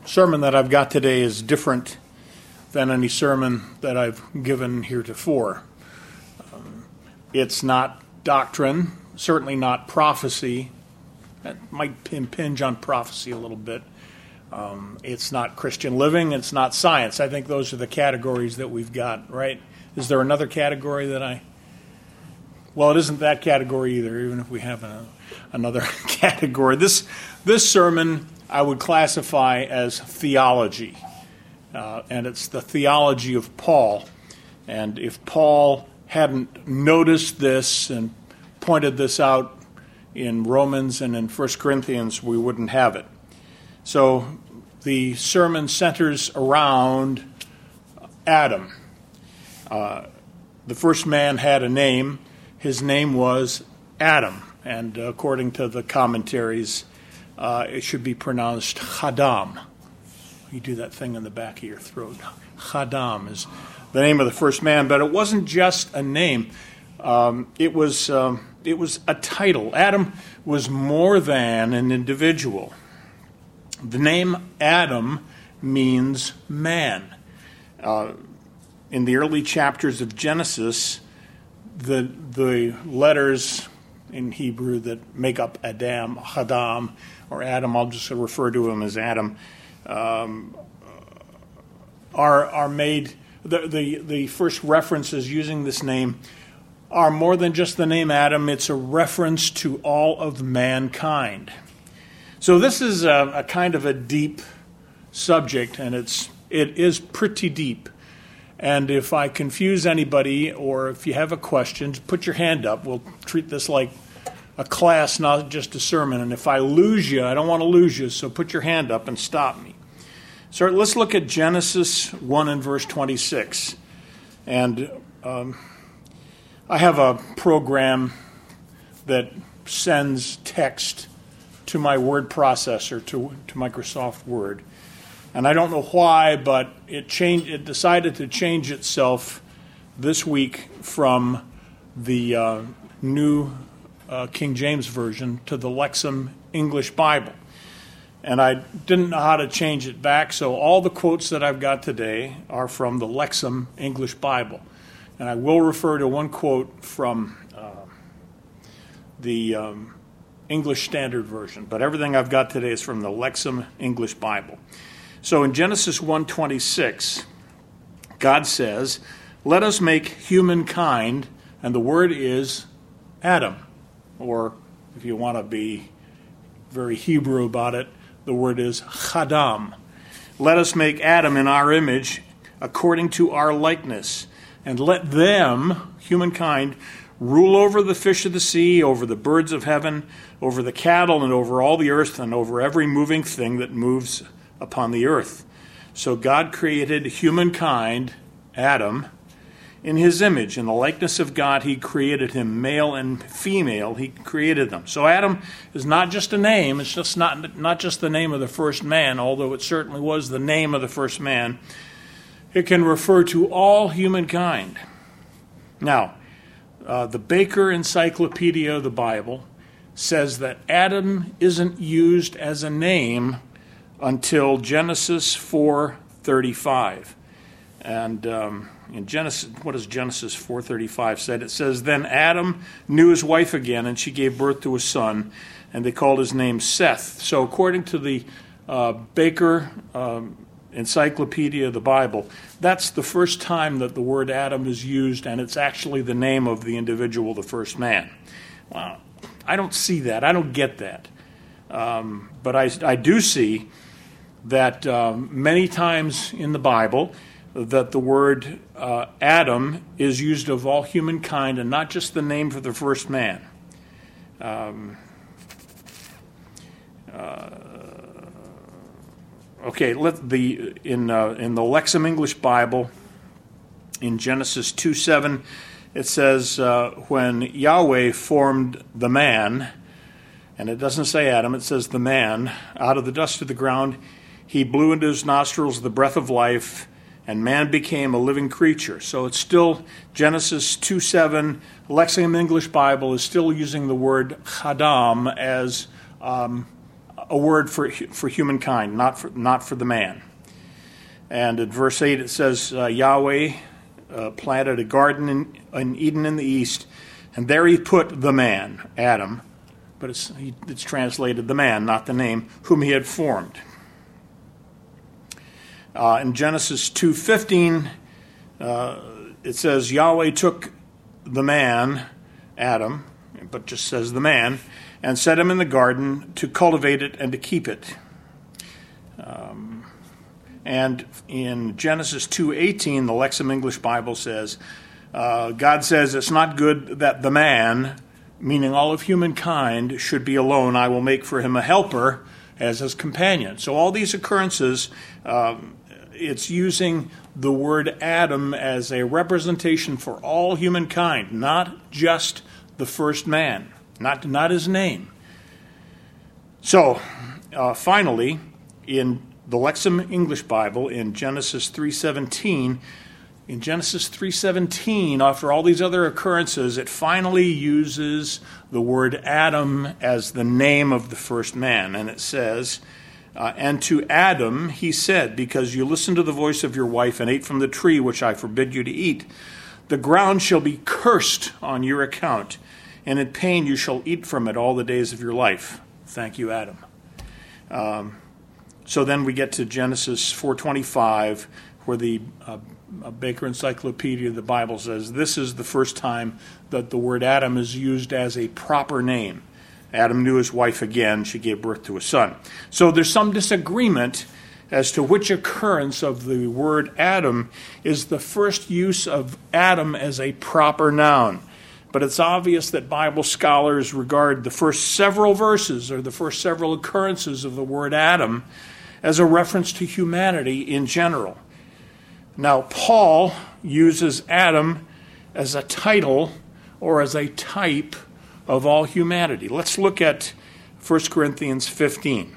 sermon that I've got today is different than any sermon that I've given heretofore. It's not doctrine, certainly not prophecy. It might impinge on prophecy a little bit. It's not Christian living. It's not science. I think those are the categories that we've got, right? Is there another category that Well, it isn't that category either, even if we have another category. This sermon I would classify as theology, and it's the theology of Paul. And if Paul hadn't noticed this and pointed this out in Romans and in 1 Corinthians, we wouldn't have it. So the sermon centers around Adam. The first man had a name. His name was Adam, and according to the commentaries, it should be pronounced Chadam. You do that thing in the back of your throat. Chadam is the name of the first man, but it wasn't just a name. It was a title. Adam was more than an individual. The name Adam means man. In the early chapters of Genesis, the letters in Hebrew that make up Adam, Hadam, or Adam, I'll just refer to him as Adam, are made. The first references using this name are more than just the name Adam. It's a reference to all of mankind. So this is a kind of a deep subject, and it is pretty deep. And if I confuse anybody, or if you have a question, put your hand up. We'll treat this like a class, not just a sermon. And if I lose you, I don't want to lose you, so put your hand up and stop me. So let's look at Genesis 1 and verse 26. And I have a program that sends text to my word processor, to Microsoft Word. And I don't know why, but it decided to change itself this week from the New King James Version to the Lexham English Bible. And I didn't know how to change it back, so all the quotes that I've got today are from the Lexham English Bible. And I will refer to one quote from the English Standard Version, but everything I've got today is from the Lexham English Bible. So in Genesis 1:26, God says, "Let us make humankind," and the word is Adam, or if you want to be very Hebrew about it, the word is Chadam. "Let us make Adam in our image, according to our likeness, and let them," humankind, "rule over the fish of the sea, over the birds of heaven, over the cattle, and over all the earth, and over every moving thing that moves upon the earth." So God created humankind, Adam, in his image. In the likeness of God, he created him, male and female, he created them. So Adam is not just a name, it's just not just the name of the first man, although it certainly was the name of the first man. It can refer to all humankind. Now, the Baker Encyclopedia of the Bible says that Adam isn't used as a name until Genesis 4:35. And in Genesis, what does Genesis 4:35 say? It says, "Then Adam knew his wife again, and she gave birth to a son, and they called his name Seth." So according to the Baker Encyclopedia of the Bible, that's the first time that the word Adam is used, and it's actually the name of the individual, the first man. Well, I don't see that. I don't get that. But I do see that many times in the Bible that the word Adam is used of all humankind and not just the name for the first man. In the Lexham English Bible, in Genesis 2:7, it says, "When Yahweh formed the man," and it doesn't say Adam, it says the man, "out of the dust of the ground, he blew into his nostrils the breath of life, and man became a living creature." So it's still Genesis 2:7. Lexham English Bible is still using the word Chadam as a word for humankind, not for the man. And in verse 8 it says, Yahweh planted a garden in Eden in the east, and there he put the man, Adam, but it's translated the man, not the name, whom he had formed. In Genesis 2:15, it says, Yahweh took the man, Adam, but just says the man, and set him in the garden to cultivate it and to keep it. And in Genesis 2:18, the Lexham English Bible says, God says, it's not good that the man, meaning all of humankind, should be alone. I will make for him a helper as his companion. So all these occurrences, it's using the word Adam as a representation for all humankind, not just the first man, not his name. So, finally, in the Lexham English Bible, in Genesis 3:17, after all these other occurrences, it finally uses the word Adam as the name of the first man. And it says, and to Adam he said, because you listened to the voice of your wife and ate from the tree which I forbid you to eat, the ground shall be cursed on your account, and in pain you shall eat from it all the days of your life. Thank you, Adam. So then we get to Genesis 4:25, where the Baker Encyclopedia of the Bible says this is the first time that the word Adam is used as a proper name. Adam knew his wife again. She gave birth to a son. So there's some disagreement as to which occurrence of the word Adam is the first use of Adam as a proper noun. But it's obvious that Bible scholars regard the first several verses or the first several occurrences of the word Adam as a reference to humanity in general. Now, Paul uses Adam as a title or as a type of all humanity. Let's look at 1 Corinthians 15.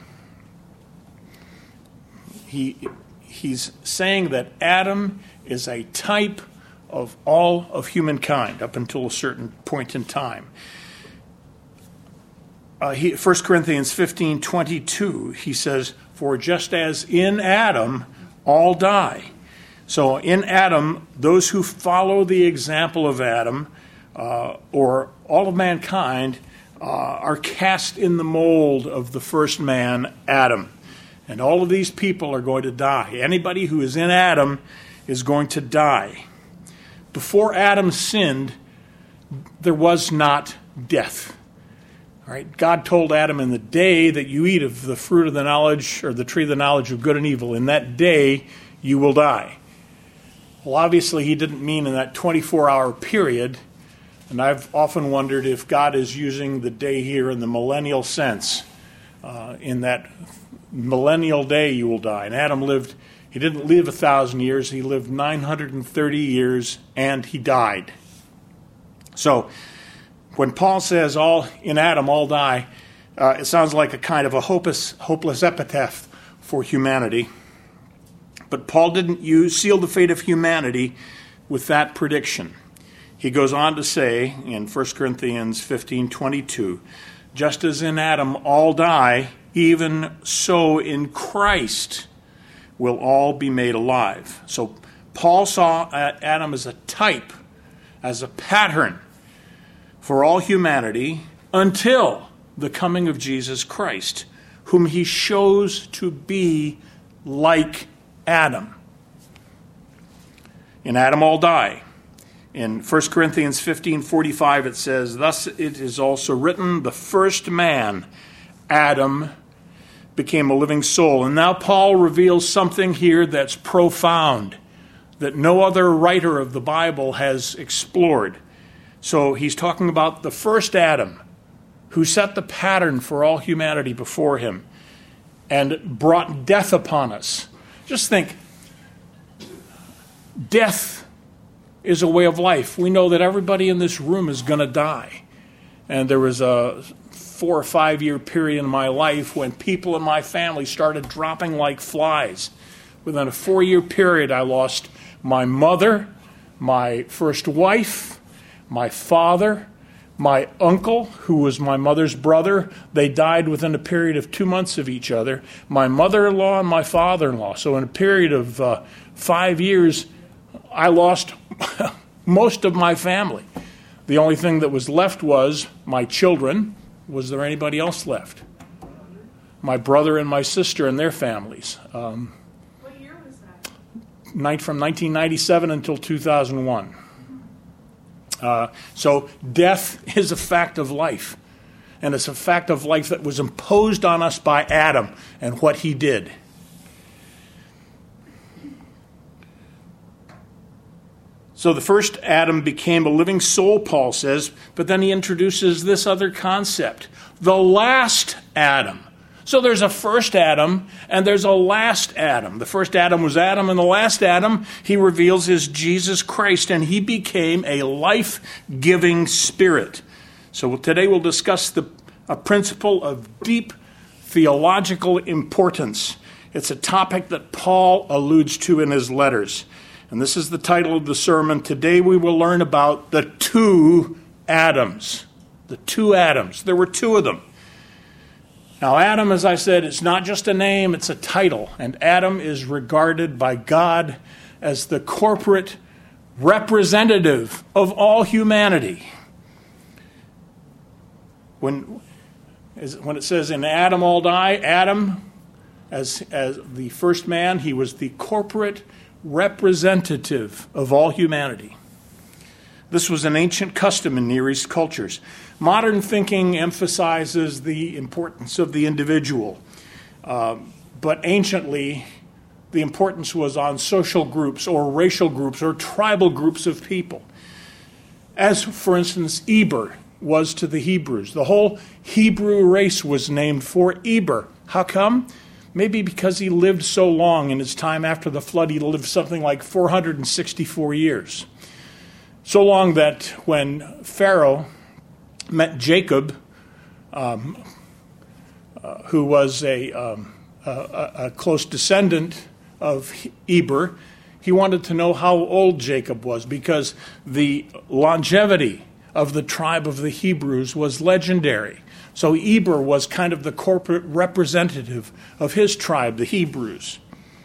He's saying that Adam is a type of all of humankind up until a certain point in time. 1 Corinthians 15:22, he says, for just as in Adam all die. So in Adam, those who follow the example of Adam, or all of mankind, are cast in the mold of the first man, Adam. And all of these people are going to die. Anybody who is in Adam is going to die. Before Adam sinned, there was not death. All right? God told Adam, in the day that you eat of the fruit of the knowledge, or the tree of the knowledge of good and evil, in that day you will die. Well, obviously he didn't mean in that 24-hour period, and I've often wondered if God is using the day here in the millennial sense. In that millennial day you will die. And Adam lived, he didn't live 1,000 years, he lived 930 years, and he died. So, when Paul says all in Adam all die, it sounds like a kind of a hopeless epitaph for humanity. But Paul didn't seal the fate of humanity with that prediction. He goes on to say in 1 Corinthians 15:22, just as in Adam all die, even so in Christ will all be made alive. So Paul saw Adam as a type, as a pattern for all humanity until the coming of Jesus Christ, whom he shows to be like Adam. In Adam all die. In 1 Corinthians 15:45 it says, thus it is also written, the first man, Adam, became a living soul. And now Paul reveals something here that's profound, that no other writer of the Bible has explored. So he's talking about the first Adam, who set the pattern for all humanity before him and brought death upon us. Just think, death is a way of life. We know that everybody in this room is going to die. And there was a 4 or 5 year period in my life when people in my family started dropping like flies. Within a 4-year period, I lost my mother, my first wife, my father, My uncle, who was my mother's brother, they died within a period of 2 months of each other. My mother-in-law and my father-in-law. So in a period of 5 years, I lost most of my family. The only thing that was left was my children. Was there anybody else left? My brother and my sister and their families. What year was that? From 1997 until 2001. So death is a fact of life. And it's a fact of life that was imposed on us by Adam and what he did. So the first Adam became a living soul, Paul says, but then he introduces this other concept, the last Adam. So there's a first Adam and there's a last Adam. The first Adam was Adam, and the last Adam, he reveals, is Jesus Christ, and he became a life-giving spirit. So today we'll discuss a principle of deep theological importance. It's a topic that Paul alludes to in his letters. And this is the title of the sermon. Today we will learn about the two Adams. The two Adams. There were two of them. Now, Adam, as I said, it's not just a name, it's a title. And Adam is regarded by God as the corporate representative of all humanity. When it says in Adam all die, Adam, as the first man, he was the corporate representative of all humanity. This was an ancient custom in Near East cultures. Modern thinking emphasizes the importance of the individual, but anciently the importance was on social groups or racial groups or tribal groups of people. As, for instance, Eber was to the Hebrews. The whole Hebrew race was named for Eber. How come? Maybe because he lived so long in his time after the flood. He lived something like 464 years. So long that when Pharaoh met Jacob, who was a close descendant of Eber, he wanted to know how old Jacob was, because the longevity of the tribe of the Hebrews was legendary. So Eber was kind of the corporate representative of his tribe, the Hebrews.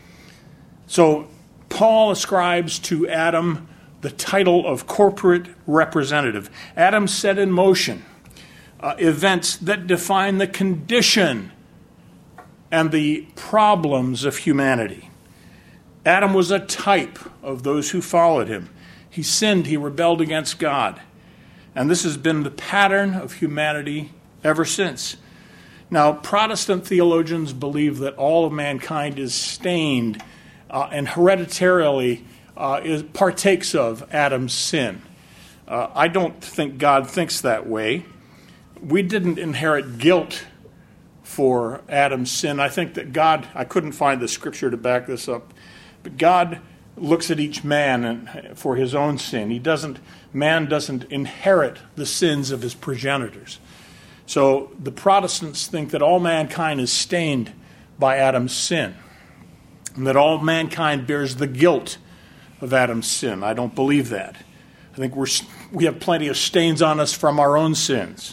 So Paul ascribes to Adam the title of corporate representative. Adam set in motion events that define the condition and the problems of humanity. Adam was a type of those who followed him. He sinned, he rebelled against God. And this has been the pattern of humanity ever since. Now, Protestant theologians believe that all of mankind is stained and hereditarily partakes of Adam's sin. I don't think God thinks that way. We didn't inherit guilt for Adam's sin. I think that God, I couldn't find the scripture to back this up, but God looks at each man for his own sin. Man doesn't inherit the sins of his progenitors. So the Protestants think that all mankind is stained by Adam's sin, and that all mankind bears the guilt of Adam's sin. I don't believe that. I think we have plenty of stains on us from our own sins,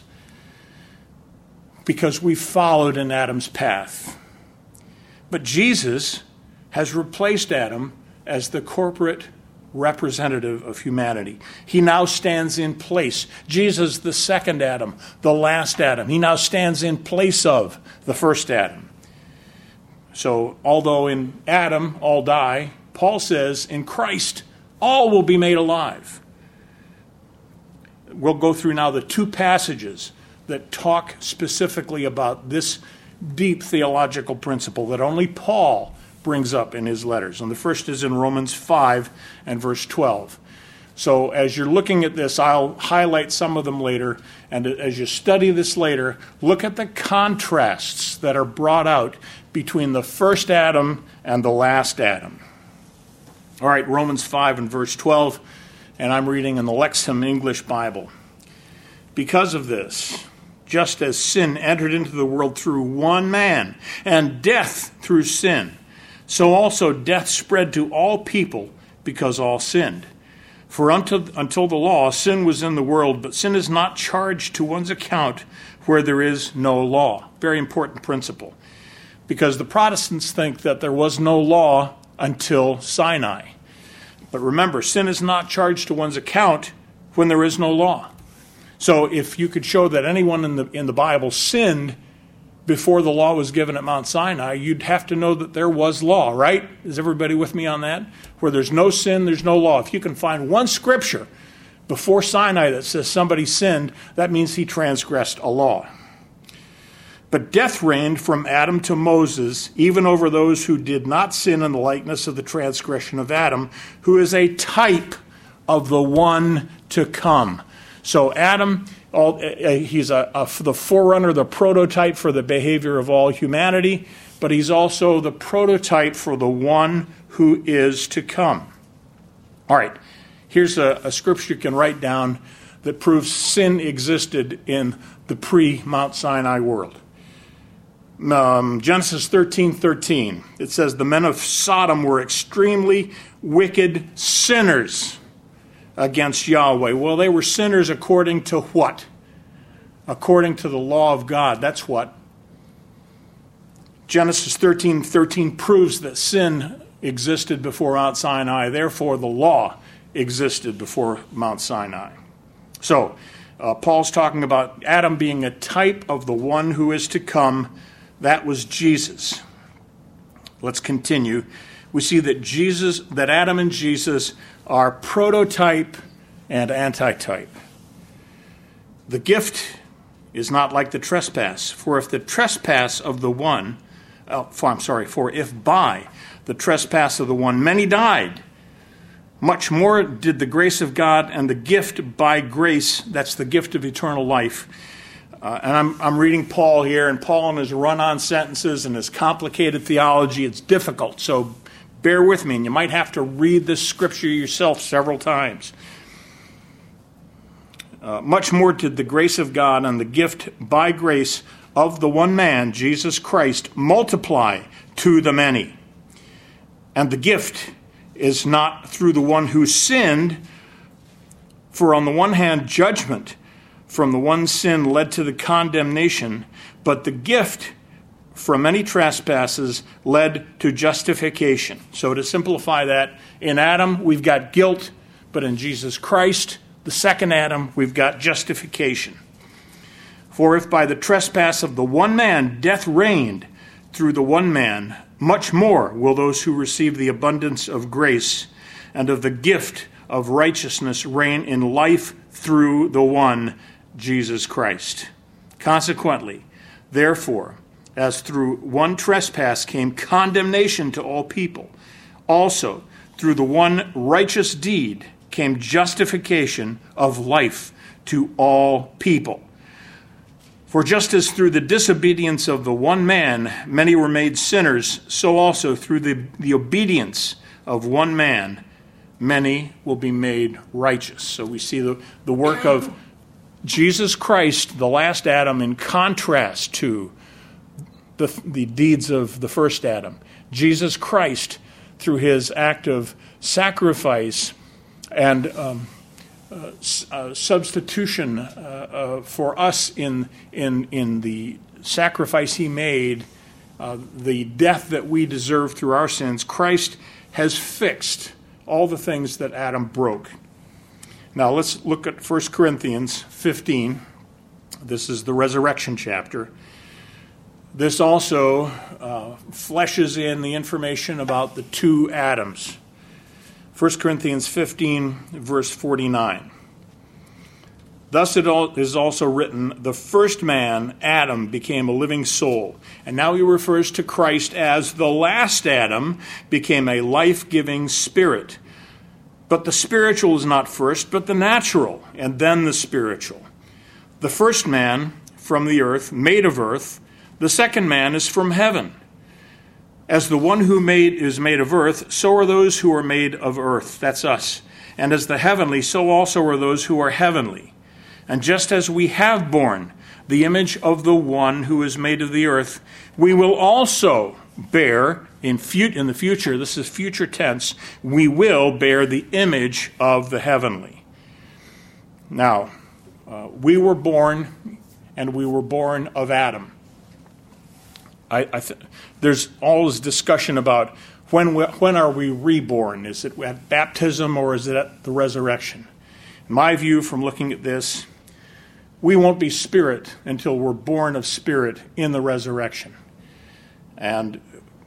because we followed in Adam's path. But Jesus has replaced Adam as the corporate representative of humanity. He now stands in place. Jesus, the second Adam, the last Adam, he now stands in place of the first Adam. So, although in Adam all die, Paul says in Christ all will be made alive. We'll go through now the two passages that talk specifically about this deep theological principle that only Paul brings up in his letters. And the first is in Romans 5 and verse 12. So as you're looking at this, I'll highlight some of them later. And as you study this later, look at the contrasts that are brought out between the first Adam and the last Adam. All right, Romans 5 and verse 12, and I'm reading in the Lexham English Bible. Because of this, just as sin entered into the world through one man, and death through sin, so also death spread to all people because all sinned. For until the law, sin was in the world, but sin is not charged to one's account where there is no law. Very important principle. Because the Protestants think that there was no law until Sinai. But remember, sin is not charged to one's account when there is no law. So if you could show that anyone in the Bible sinned before the law was given at Mount Sinai, you'd have to know that there was law, right? Is everybody with me on that? Where there's no sin, there's no law. If you can find one scripture before Sinai that says somebody sinned, that means he transgressed a law. But death reigned from Adam to Moses, even over those who did not sin in the likeness of the transgression of Adam, who is a type of the one to come. So Adam, he's the forerunner, the prototype for the behavior of all humanity, but he's also the prototype for the one who is to come. All right, here's a scripture you can write down that proves sin existed in the pre-Mount Sinai world. Genesis 13:13. It says, the men of Sodom were extremely wicked sinners against Yahweh. Well, they were sinners according to what? According to the law of God. That's what. Genesis 13:13 proves that sin existed before Mount Sinai. Therefore, the law existed before Mount Sinai. So, Paul's talking about Adam being a type of the one who is to come. That was Jesus. Let's continue. We see that Adam and Jesus are prototype and antitype. The gift is not like the trespass. For if by the trespass of the one many died, much more did the grace of God and the gift by grace, that's the gift of eternal life. And I'm reading Paul here, and Paul in his run-on sentences and his complicated theology, it's difficult. So bear with me, and you might have to read this scripture yourself several times. Much more did the grace of God and the gift by grace of the one man, Jesus Christ, multiply to the many. And the gift is not through the one who sinned, for on the one hand, judgment from the one sin led to the condemnation, but the gift from many trespasses led to justification. So to simplify that, in Adam we've got guilt, but in Jesus Christ, the second Adam, we've got justification. For if by the trespass of the one man death reigned through the one man, much more will those who receive the abundance of grace and of the gift of righteousness reign in life through the one, Jesus Christ. Consequently, therefore, as through one trespass came condemnation to all people, also through the one righteous deed came justification of life to all people. For just as through the disobedience of the one man many were made sinners, so also through the obedience of one man many will be made righteous. So we see the work of Jesus Christ, the last Adam, in contrast to the deeds of the first Adam. Jesus Christ, through his act of sacrifice and substitution for us in the sacrifice he made, the death that we deserve through our sins, Christ has fixed all the things that Adam broke. Now let's look at 1 Corinthians 15. This is the resurrection chapter. This also fleshes in the information about the two Adams. 1 Corinthians 15, verse 49. Thus it is also written, the first man, Adam, became a living soul. And now he refers to Christ as the last Adam became a life-giving spirit. But the spiritual is not first, but the natural, and then the spiritual. The first man from the earth, made of earth. The second man is from heaven. As the one who is made of earth, so are those who are made of earth. That's us. And as the heavenly, so also are those who are heavenly. And just as we have borne the image of the one who is made of the earth, we will also bear, in the future, this is future tense, we will bear the image of the heavenly. Now, we were born, and we were born of Adam. There's always discussion about when are we reborn? Is it at baptism or is it at the resurrection? In my view, from looking at this, we won't be spirit until we're born of spirit in the resurrection. And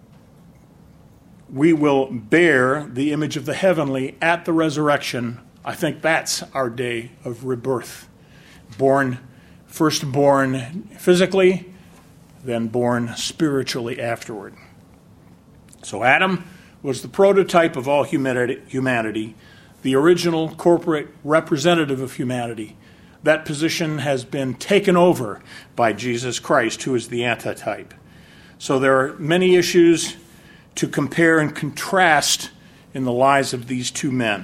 we will bear the image of the heavenly at the resurrection. I think that's our day of rebirth. First born physically, then born spiritually afterward. So Adam was the prototype of all humanity, the original corporate representative of humanity. That position has been taken over by Jesus Christ, who is the antitype. So there are many issues to compare and contrast in the lives of these two men.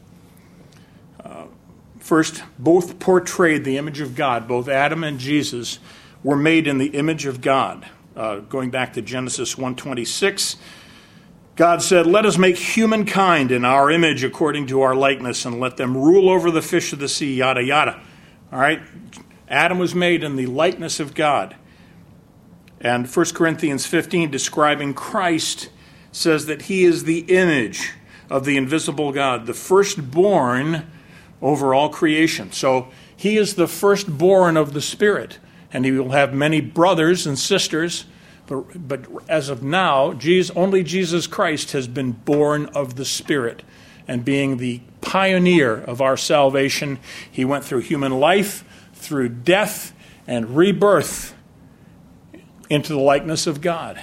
First, both portrayed the image of God. Both Adam and Jesus were made in the image of God. Going back to Genesis 1:26, God said, "Let us make humankind in our image according to our likeness, and let them rule over the fish of the sea," yada, yada. All right? Adam was made in the likeness of God. And 1 Corinthians 15, describing Christ, says that he is the image of the invisible God, the firstborn over all creation. So he is the firstborn of the Spirit, and he will have many brothers and sisters. But as of now, only Jesus Christ has been born of the Spirit. And being the pioneer of our salvation, he went through human life, through death, and rebirth into the likeness of God.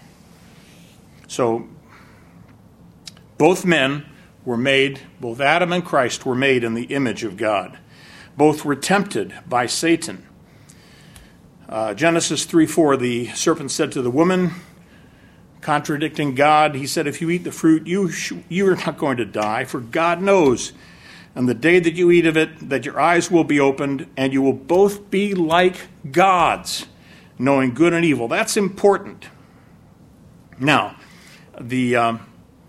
So both men were made, both Adam and Christ were made in the image of God. Both were tempted by Satan. Genesis 3:4, the serpent said to the woman, contradicting God, he said, "If you eat the fruit, you are not going to die, for God knows, and the day that you eat of it, that your eyes will be opened, and you will both be like gods, knowing good and evil." That's important. Now, the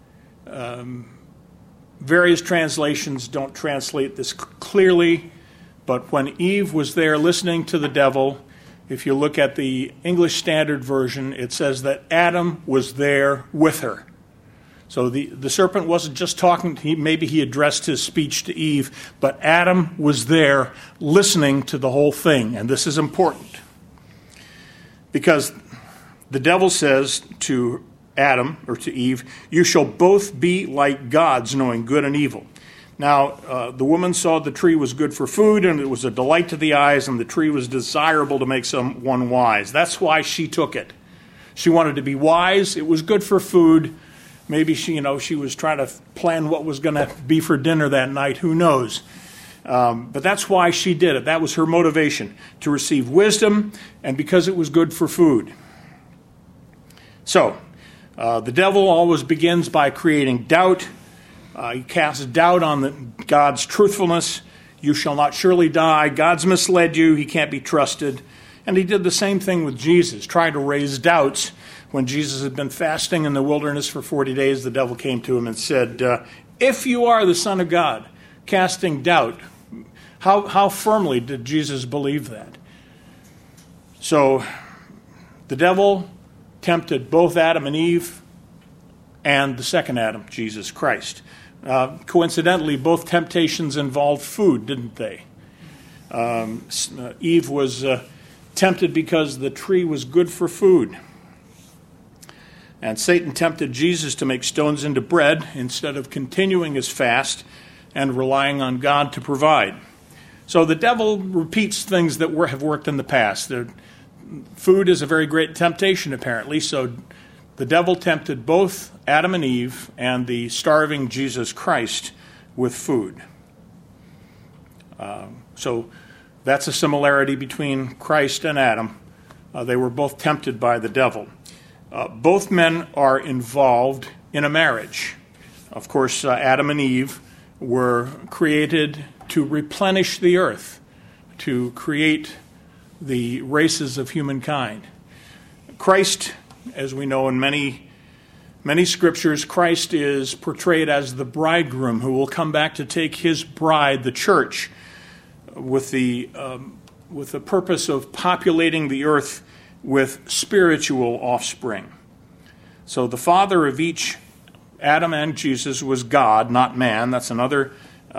various translations don't translate this clearly, but when Eve was there listening to the devil, if you look at the English Standard Version, it says that Adam was there with her. So the serpent wasn't just talking, maybe he addressed his speech to Eve, but Adam was there listening to the whole thing, and this is important. Because the devil says to Adam, or to Eve, "You shall both be like gods, knowing good and evil." Now, the woman saw the tree was good for food, and it was a delight to the eyes, and the tree was desirable to make someone wise. That's why she took it. She wanted to be wise. It was good for food. Maybe she was trying to plan what was going to be for dinner that night. Who knows? But that's why she did it. That was her motivation, to receive wisdom, and because it was good for food. So, the devil always begins by creating doubt. He casts doubt on God's truthfulness. You shall not surely die. God's misled you. He can't be trusted. And he did the same thing with Jesus, tried to raise doubts. When Jesus had been fasting in the wilderness for 40 days, the devil came to him and said, "If you are the Son of God," casting doubt. How firmly did Jesus believe that? So the devil tempted both Adam and Eve and the second Adam, Jesus Christ. Coincidentally, both temptations involved food, didn't they? Eve was tempted because the tree was good for food. And Satan tempted Jesus to make stones into bread instead of continuing his fast and relying on God to provide. So the devil repeats things that have worked in the past. Food is a very great temptation, apparently. So the devil tempted both Adam and Eve and the starving Jesus Christ with food. So that's a similarity between Christ and Adam. They were both tempted by the devil. Both men are involved in a marriage. Of course, Adam and Eve were created to replenish the earth, to create the races of humankind. Christ as we know in many scriptures, Christ is portrayed as the bridegroom who will come back to take his bride, the church, with the purpose of populating the earth with spiritual offspring. So the father of each, Adam and Jesus, was God, not man. That's another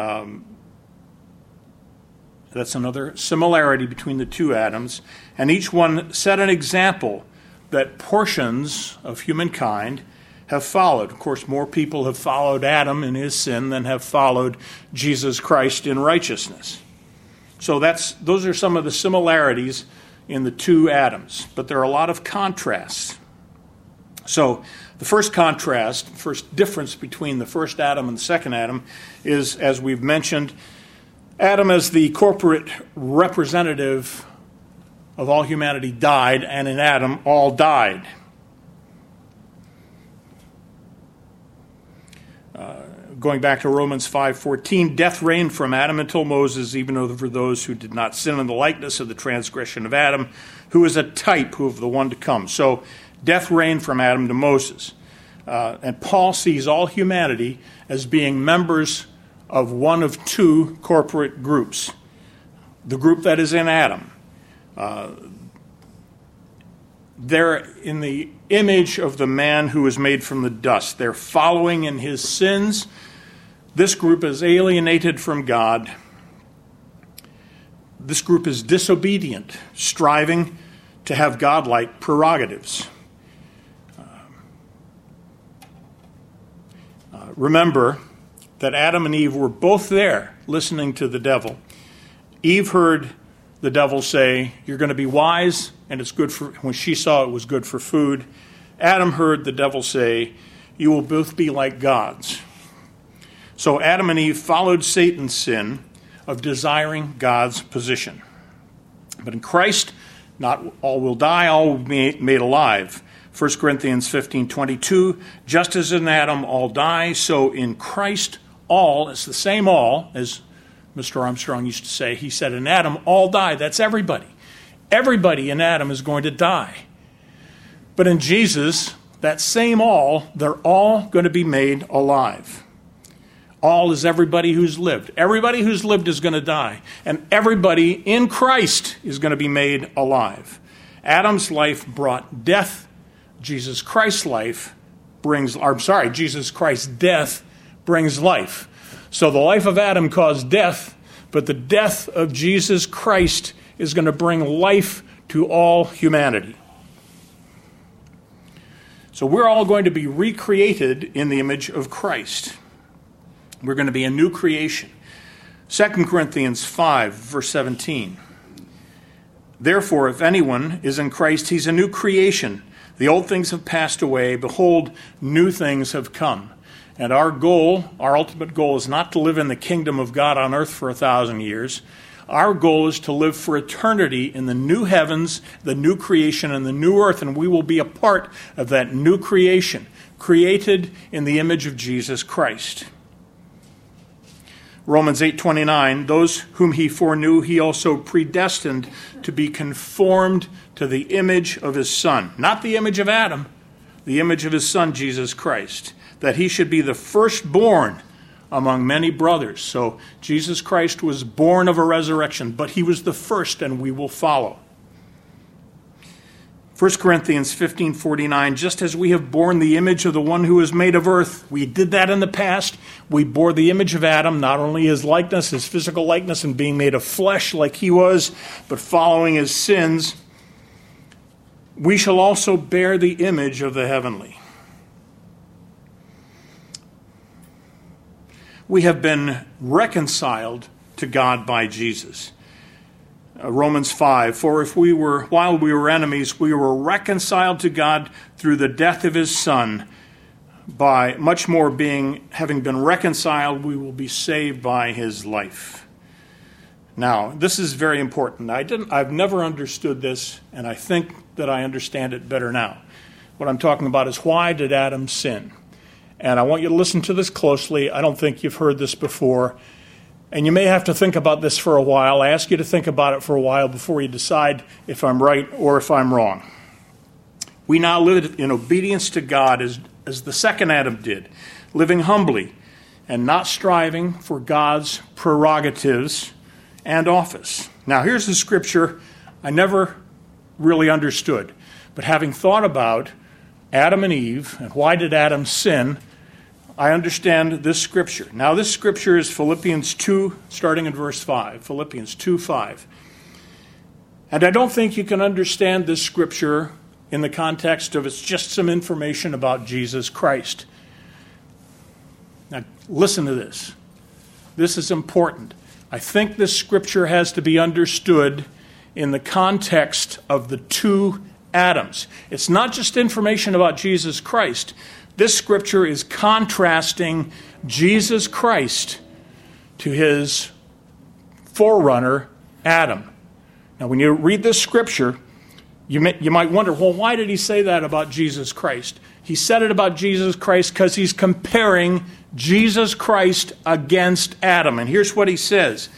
similarity between the two Adams. And each one set an example that portions of humankind have followed. Of course, more people have followed Adam in his sin than have followed Jesus Christ in righteousness. So those are some of the similarities in the two Adams, but there are a lot of contrasts. So the first difference between the first Adam and the second Adam is, as we've mentioned, Adam as the corporate representative of all humanity died, and in Adam all died. Going back to Romans 5:14, death reigned from Adam until Moses, even over those who did not sin in the likeness of the transgression of Adam, who is a type of the one to come. So death reigned from Adam to Moses. And Paul sees all humanity as being members of one of two corporate groups. The group that is in Adam. They're in the image of the man who was made from the dust. They're following in his sins. This group is alienated from God. This group is disobedient, striving to have God-like prerogatives. Remember that Adam and Eve were both there listening to the devil. Eve heard the devil say, "You're going to be wise, and it's good for," when she saw it was good for food. Adam heard the devil say, "You will both be like gods." So Adam and Eve followed Satan's sin of desiring God's position. But in Christ, not all will die, all will be made alive. 1 Corinthians 15:22, just as in Adam all die, so in Christ all, it's the same all, as Mr. Armstrong used to say. He said, in Adam all die. That's everybody. Everybody in Adam is going to die. But in Jesus, that same all, they're all going to be made alive. All is everybody who's lived. Everybody who's lived is going to die. And everybody in Christ is going to be made alive. Adam's life brought death. Jesus Christ's death brings life. So the life of Adam caused death, but the death of Jesus Christ is going to bring life to all humanity. So we're all going to be recreated in the image of Christ. We're going to be a new creation. 2 Corinthians 5, verse 17. Therefore, if anyone is in Christ, he's a new creation. The old things have passed away. Behold, new things have come. And our ultimate goal is not to live in the kingdom of God on earth for 1,000 years. Our goal is to live for eternity in the new heavens, the new creation, and the new earth, and we will be a part of that new creation, created in the image of Jesus Christ. Romans 8:29, those whom he foreknew, he also predestined to be conformed to the image of his Son. Not the image of Adam, the image of his Son, Jesus Christ, that he should be the firstborn among many brothers. So Jesus Christ was born of a resurrection, but he was the first, and we will follow. 1 Corinthians 15:49, just as we have borne the image of the one who is made of earth, we did that in the past. We bore the image of Adam, not only his likeness, his physical likeness, and being made of flesh like he was, but following his sins. We shall also bear the image of the heavenly. We have been reconciled to God by Jesus. Romans 5, for if while we were enemies, we were reconciled to God through the death of his Son, by much more having been reconciled, we will be saved by his life. Now, this is very important. I've never understood this, and I think that I understand it better now. What I'm talking about is, why did Adam sin? And I want you to listen to this closely. I don't think you've heard this before. And you may have to think about this for a while. I ask you to think about it for a while before you decide if I'm right or if I'm wrong. We now live in obedience to God as the second Adam did, living humbly and not striving for God's prerogatives and office. Now, here's the scripture I never really understood, but having thought about Adam and Eve and why did Adam sin, I understand this scripture. Now, this scripture is Philippians 2, starting in verse 5. Philippians 2:5. And I don't think you can understand this scripture in the context of it's just some information about Jesus Christ. Now, listen to this. This is important. I think this scripture has to be understood in the context of the two Adams. It's not just information about Jesus Christ. This scripture is contrasting Jesus Christ to his forerunner, Adam. Now, when you read this scripture, you might wonder, well, why did he say that about Jesus Christ? He said it about Jesus Christ because he's comparing Jesus Christ against Adam. And here's what he says.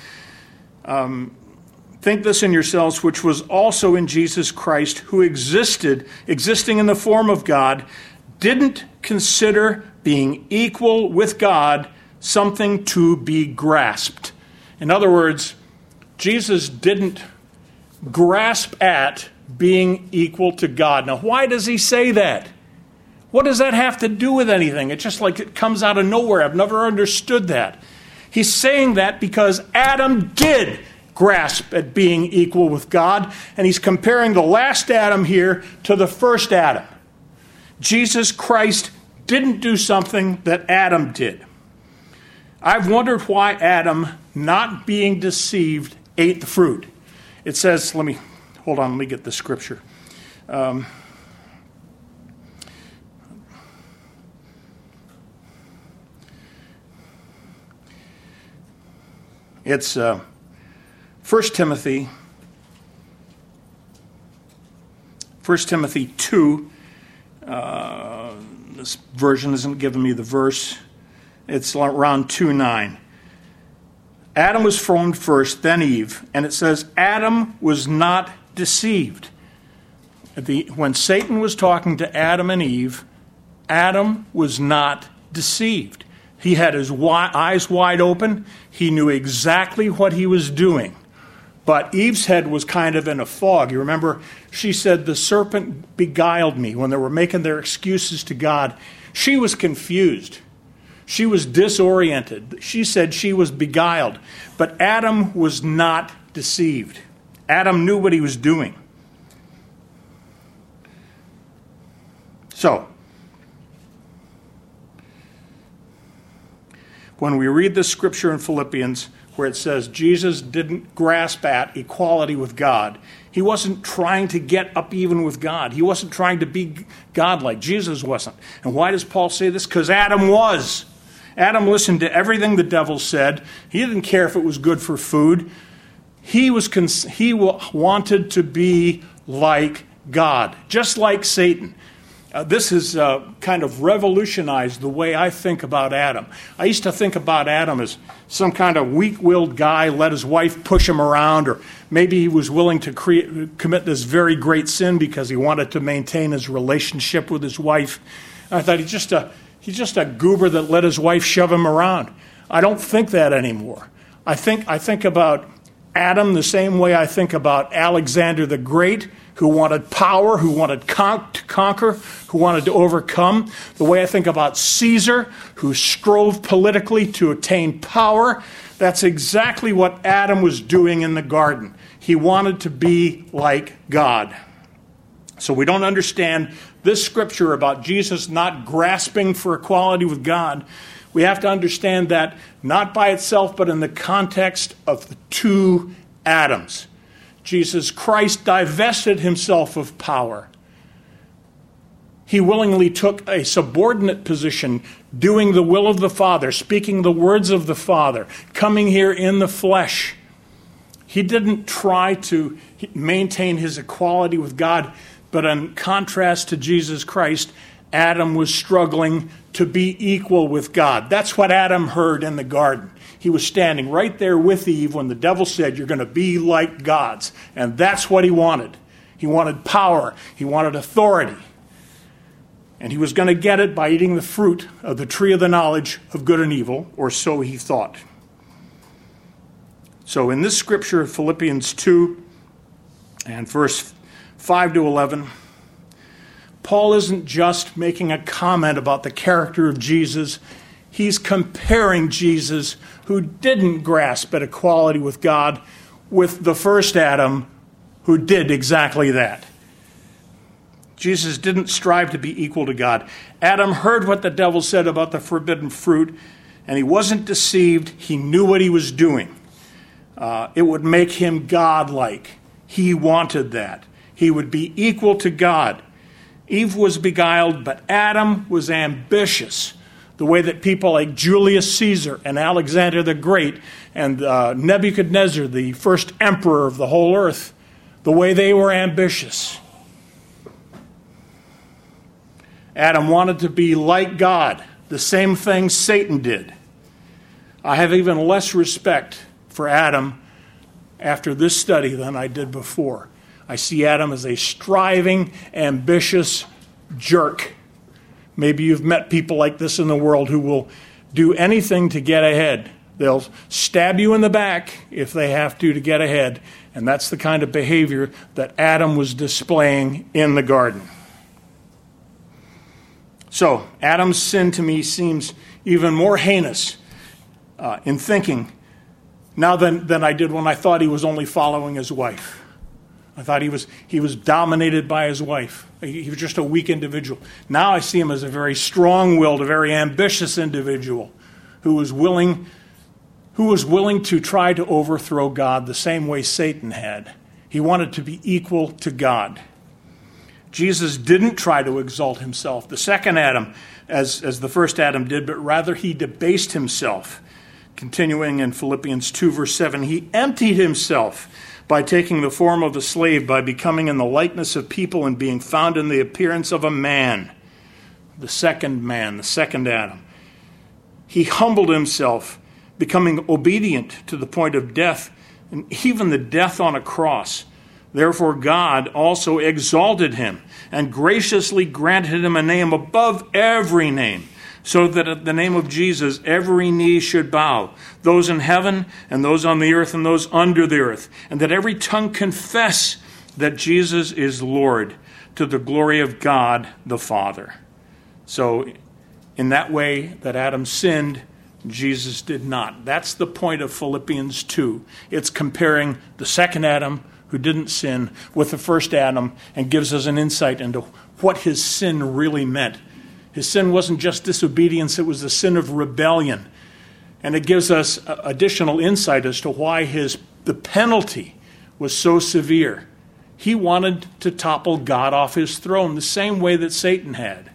Think this in yourselves, which was also in Jesus Christ, who existing in the form of God, didn't consider being equal with God something to be grasped. In other words, Jesus didn't grasp at being equal to God. Now, why does he say that? What does that have to do with anything? It's just like it comes out of nowhere. I've never understood that. He's saying that because Adam did grasp at being equal with God, and he's comparing the last Adam here to the first Adam. Jesus Christ didn't do something that Adam did. I've wondered why Adam, not being deceived, ate the fruit. It says, let me get the scripture. It's 1 Timothy 2. This version isn't giving me the verse. It's around 2:9. Adam was formed first, then Eve, and it says Adam was not deceived. When Satan was talking to Adam and Eve, Adam was not deceived. He had his eyes wide open. He knew exactly what he was doing. But Eve's head was kind of in a fog. You remember, she said, the serpent beguiled me. When they were making their excuses to God, she was confused. She was disoriented. She said she was beguiled. But Adam was not deceived. Adam knew what he was doing. So, when we read this scripture in Philippians where it says Jesus didn't grasp at equality with God, he wasn't trying to get up even with God. He wasn't trying to be God-like. Jesus wasn't. And why does Paul say this? Because Adam was. Adam listened to everything the devil said. He didn't care if it was good for food. He wanted to be like God, just like Satan. This has kind of revolutionized the way I think about Adam. I used to think about Adam as some kind of weak-willed guy, let his wife push him around, or maybe he was willing to commit this very great sin because he wanted to maintain his relationship with his wife. I thought he's just a goober that let his wife shove him around. I don't think that anymore. I think about Adam the same way I think about Alexander the Great, who wanted power, who wanted to conquer, who wanted to overcome. The way I think about Caesar, who strove politically to attain power. That's exactly what Adam was doing in the garden. He wanted to be like God. So we don't understand this scripture about Jesus not grasping for equality with God. We have to understand that not by itself, but in the context of the two Adams. Jesus Christ divested himself of power. He willingly took a subordinate position, doing the will of the Father, speaking the words of the Father, coming here in the flesh. He didn't try to maintain his equality with God, but in contrast to Jesus Christ, Adam was struggling to be equal with God. That's what Adam heard in the garden. He was standing right there with Eve when the devil said, you're going to be like gods. And that's what he wanted. He wanted power. He wanted authority. And he was going to get it by eating the fruit of the tree of the knowledge of good and evil, or so he thought. So in this scripture, Philippians 2 and verse 5 to 11, Paul isn't just making a comment about the character of Jesus. He's comparing Jesus, who didn't grasp at equality with God, with the first Adam, who did exactly that. Jesus didn't strive to be equal to God. Adam heard what the devil said about the forbidden fruit, and he wasn't deceived. He knew what he was doing. It would make him God-like. He wanted that. He would be equal to God. Eve was beguiled, but Adam was ambitious, the way that people like Julius Caesar and Alexander the Great and Nebuchadnezzar, the first emperor of the whole earth, the way they were ambitious. Adam wanted to be like God, the same thing Satan did. I have even less respect for Adam after this study than I did before. I see Adam as a striving, ambitious jerk. Maybe you've met people like this in the world who will do anything to get ahead. They'll stab you in the back if they have to get ahead. And that's the kind of behavior that Adam was displaying in the garden. So, Adam's sin to me seems even more heinous in thinking now than I did when I thought he was only following his wife. I thought he was dominated by his wife. He was just a weak individual. Now I see him as a very strong-willed, a very ambitious individual who was willing to try to overthrow God the same way Satan had. He wanted to be equal to God. Jesus didn't try to exalt himself, the second Adam, as the first Adam did, but rather he debased himself. Continuing in Philippians 2, verse 7, he emptied himself by taking the form of a slave, by becoming in the likeness of people and being found in the appearance of a man, the second Adam. He humbled himself, becoming obedient to the point of death, and even the death on a cross. Therefore God also exalted him and graciously granted him a name above every name, so that at the name of Jesus every knee should bow, those in heaven and those on the earth and those under the earth, and that every tongue confess that Jesus is Lord, to the glory of God the Father. So in that way that Adam sinned, Jesus did not. That's the point of Philippians 2. It's comparing the second Adam, who didn't sin, with the first Adam, and gives us an insight into what his sin really meant. His sin wasn't just disobedience, it was the sin of rebellion. And it gives us additional insight as to why the penalty was so severe. He wanted to topple God off his throne the same way that Satan had.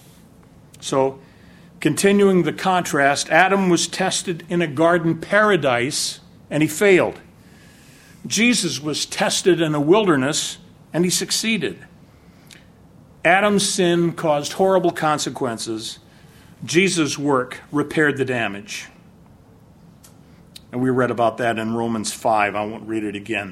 So, continuing the contrast, Adam was tested in a garden paradise, and he failed. Jesus was tested in a wilderness, and he succeeded. Adam's sin caused horrible consequences. Jesus' work repaired the damage. And we read about that in Romans 5. I won't read it again.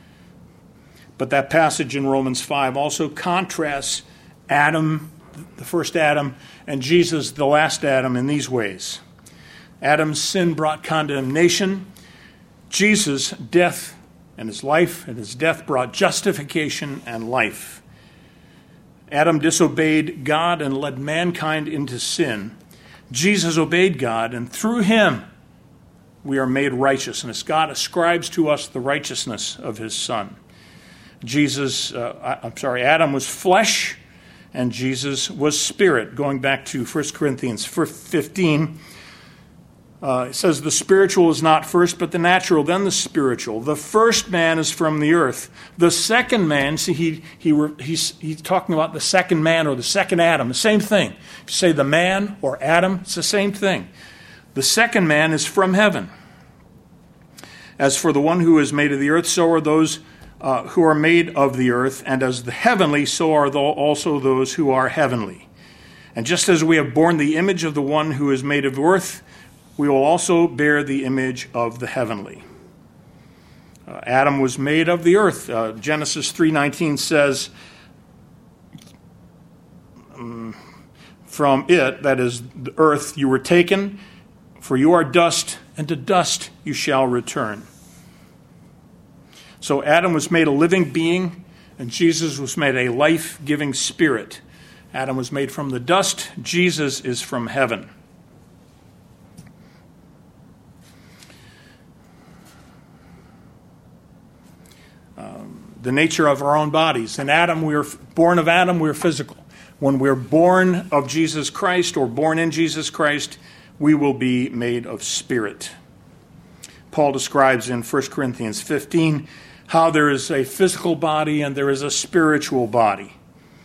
But that passage in Romans 5 also contrasts Adam, the first Adam, and Jesus, the last Adam, in these ways. Adam's sin brought condemnation. Jesus' death and his life and his death brought justification and life. Adam disobeyed God and led mankind into sin. Jesus obeyed God, and through him we are made righteous. And as God ascribes to us the righteousness of his Son. Adam was flesh, and Jesus was spirit. Going back to 1 Corinthians 15, it says, the spiritual is not first, but the natural, then the spiritual. The first man is from the earth. The second man, see, he's talking about the second man or the second Adam, the same thing. If you say the man or Adam, it's the same thing. The second man is from heaven. As for the one who is made of the earth, so are those who are made of the earth, and as the heavenly, so are also those who are heavenly. And just as we have borne the image of the one who is made of earth, we will also bear the image of the heavenly. Adam was made of the earth. Genesis 3:19 says, from it, that is the earth, you were taken, for you are dust, and to dust you shall return. So Adam was made a living being, and Jesus was made a life-giving spirit. Adam was made from the dust. Jesus is from heaven. The nature of our own bodies. In Adam, we were born of Adam, we were physical. When we're born of Jesus Christ or born in Jesus Christ, we will be made of spirit. Paul describes in 1 Corinthians 15 how there is a physical body and there is a spiritual body.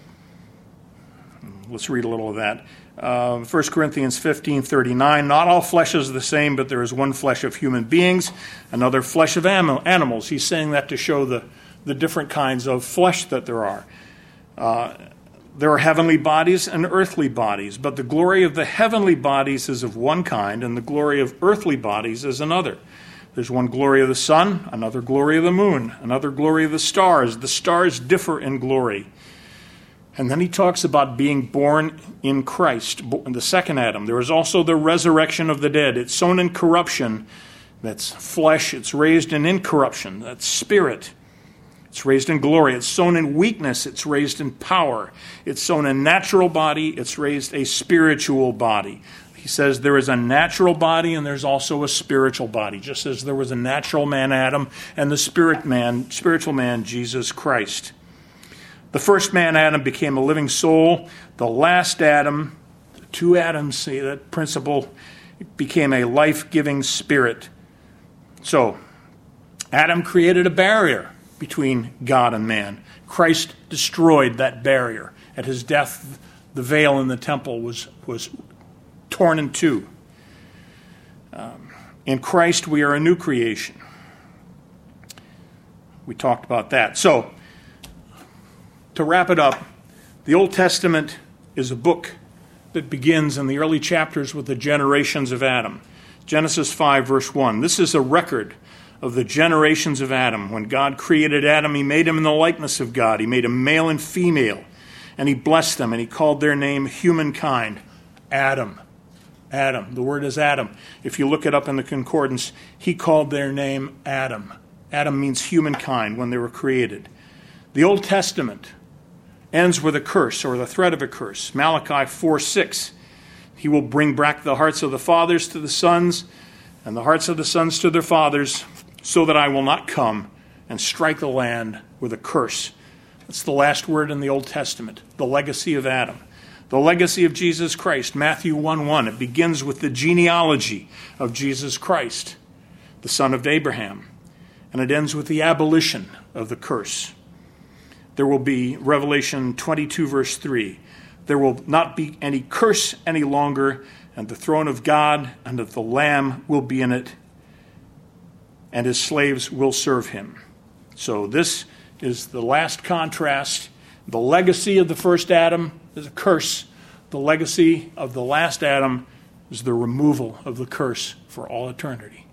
Let's read a little of that. 1 Corinthians 15:39, not all flesh is the same, but there is one flesh of human beings, another flesh of animals. He's saying that to show the different kinds of flesh that there are. There are heavenly bodies and earthly bodies, but the glory of the heavenly bodies is of one kind, and the glory of earthly bodies is another. There's one glory of the sun, another glory of the moon, another glory of the stars. The stars differ in glory. And then he talks about being born in Christ, the second Adam. There is also the resurrection of the dead. It's sown in corruption, that's flesh. It's raised in incorruption, that's spirit. It's raised in glory. It's sown in weakness. It's raised in power. It's sown a natural body. It's raised a spiritual body. He says there is a natural body and there's also a spiritual body, just as there was a natural man, Adam, and the spiritual man, Jesus Christ. The first man, Adam, became a living soul. The last Adam, the two Adams, see that principle, became a life-giving spirit. So, Adam created a barrier between God and man. Christ destroyed that barrier. At his death, the veil in the temple was torn in two. In Christ, we are a new creation. We talked about that. So, to wrap it up, the Old Testament is a book that begins in the early chapters with the generations of Adam. Genesis 5, verse 1. This is a record of the generations of Adam. When God created Adam, he made him in the likeness of God. He made him male and female, and he blessed them, and he called their name humankind. Adam. Adam. The word is Adam. If you look it up in the concordance, he called their name Adam. Adam means humankind when they were created. The Old Testament ends with a curse or the threat of a curse. Malachi 4:6. He will bring back the hearts of the fathers to the sons and the hearts of the sons to their fathers, so that I will not come and strike the land with a curse. That's the last word in the Old Testament, the legacy of Adam. The legacy of Jesus Christ, Matthew 1:1. It begins with the genealogy of Jesus Christ, the son of Abraham. And it ends with the abolition of the curse. There will be, Revelation 22, verse 3, there will not be any curse any longer, and the throne of God and of the Lamb will be in it, and his slaves will serve him. So this is the last contrast. The legacy of the first Adam is a curse. The legacy of the last Adam is the removal of the curse for all eternity.